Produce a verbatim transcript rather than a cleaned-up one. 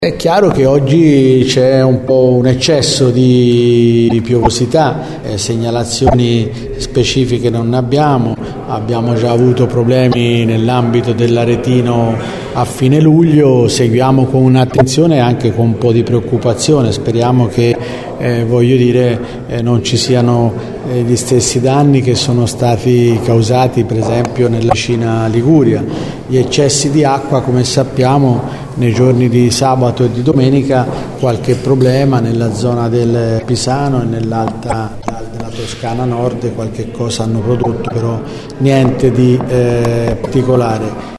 È chiaro che oggi c'è un po' un eccesso di, di piovosità, eh, segnalazioni specifiche non ne abbiamo, abbiamo già avuto problemi nell'ambito dell'Aretino a fine luglio, seguiamo con un'attenzione e anche con un po' di preoccupazione, speriamo che eh, voglio dire, eh, non ci siano eh, gli stessi danni che sono stati causati per esempio nella vicina Liguria. Gli eccessi di acqua, come sappiamo, nei giorni di sabato e di domenica qualche problema nella zona del Pisano e nell'alta della Toscana Nord, qualche cosa hanno prodotto, però niente di eh, particolare.